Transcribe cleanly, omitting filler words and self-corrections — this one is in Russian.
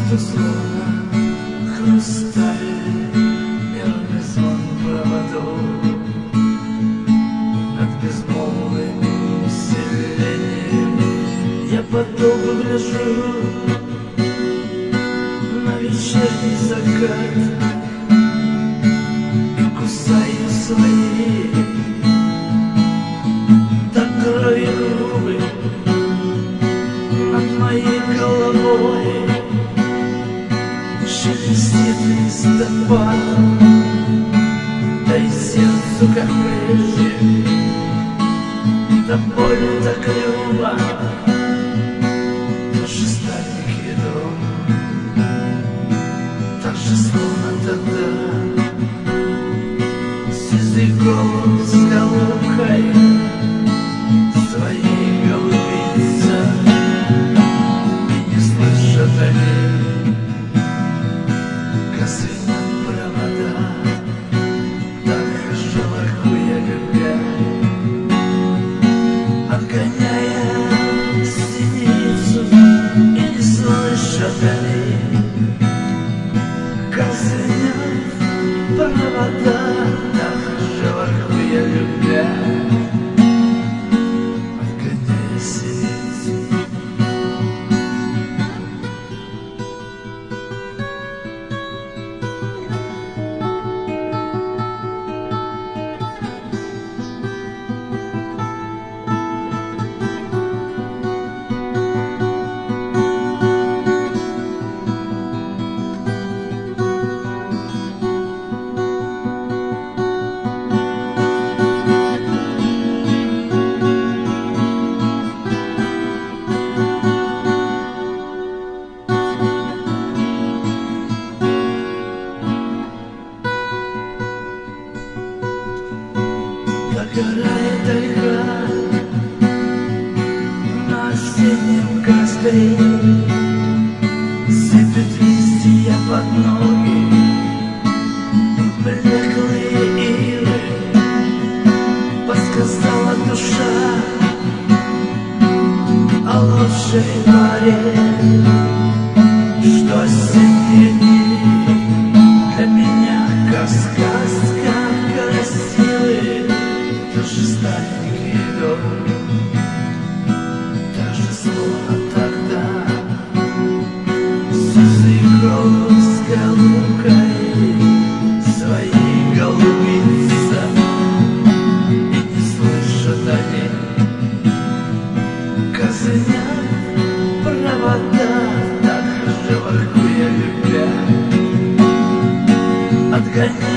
Ты словно хрусталь, мерный звон проводов над безмолвным селением. Я подолгу гляжу на вечерний закат и кусаю свои до крови губы над моей головой. Шелестит листопад, да и сердцу, как прежде, да больно, так любо, тоже старенький дом, так же словно тогда сизый голубь с голубкой своей голубица, и не слышат они косы над провода. Так хожу, воркуя, любя, отгоняя синицу, и не слышат они косы над провода. Так хожу, воркуя, любя, отгоняя синицу. Догорает ольха на осеннем костре, сыпет листья под ноги, блеклые ивы. Подсказала душа о лучшей паре, что осенние дни для меня как сказка красивые. Тоже старенький дом, так же словно тогда сизый голубь с голубкой своей голубица, и не слышат они козынят провода. Так же, воркуя, любя, отгоняя